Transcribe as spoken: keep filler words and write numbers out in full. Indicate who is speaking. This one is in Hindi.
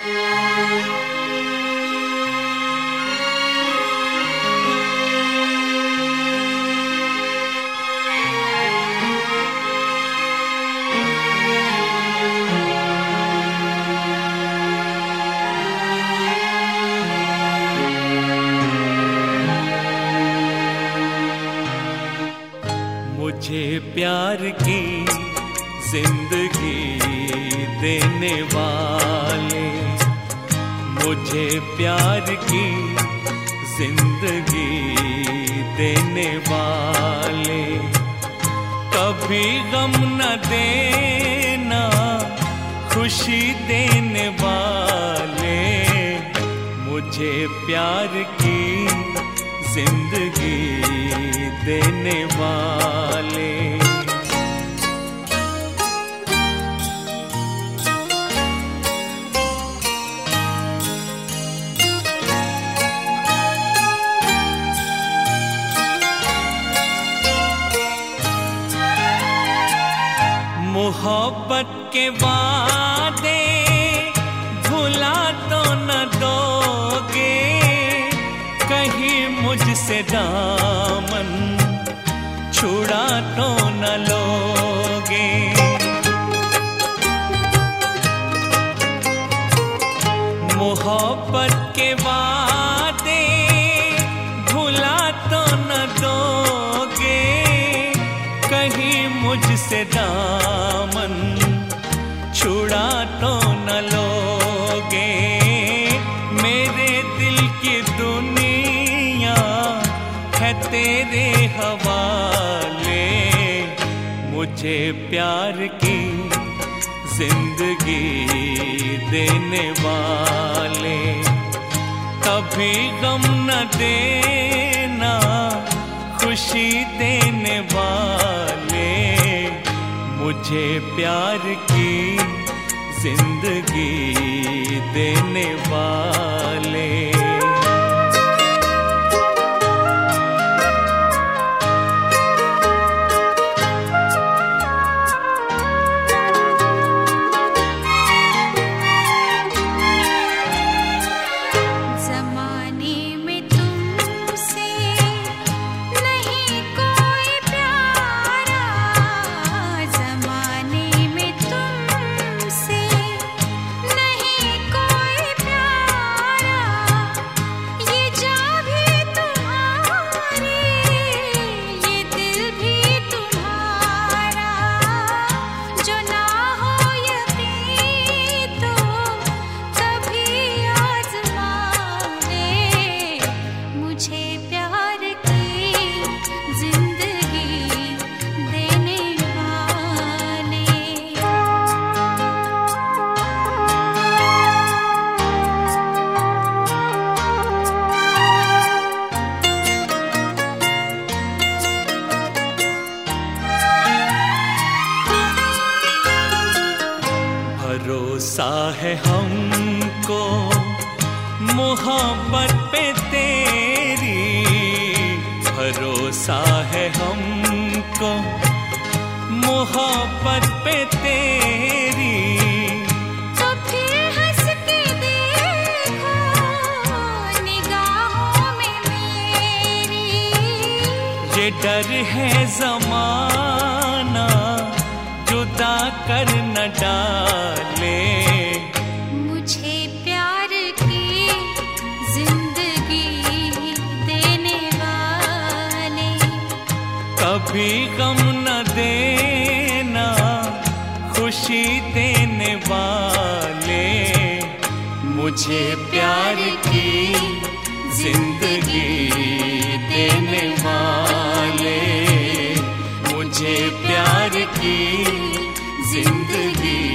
Speaker 1: मुझे प्यार की जिंदगी देने वाले, मुझे प्यार की जिंदगी देने वाले, कभी गम न देना खुशी देने वाले, मुझे प्यार की जिंदगी देने वाले। मोहब्बत के वादे भुला तो न दोगे, कहीं मुझसे दामन छुड़ा तो न लोगे। मोहब्बत के वादे भुला तो न दोगे, कहीं मुझसे दामन छुड़ा तो न लोगे। मेरे दिल की दुनिया है तेरे हवाले, मुझे प्यार की जिंदगी देने वाले, कभी गम न देना खुशी देने वाले, मुझे प्यार की जिंदगी देने वाले। भरोसा है हमको मोहब्बत पे तेरी, भरोसा है हमको मोहब्बत पे तेरी।
Speaker 2: तो फिर हंस के देखो निगाहों में मेरी,
Speaker 1: ये डर है ज़माना जुदा कर न डाले,
Speaker 2: मुझे प्यार की जिंदगी देने वाले,
Speaker 1: कभी गम न देना खुशी देने वाले, मुझे प्यार की जिंदगी देने वाले, मुझे प्यार की जिंदगी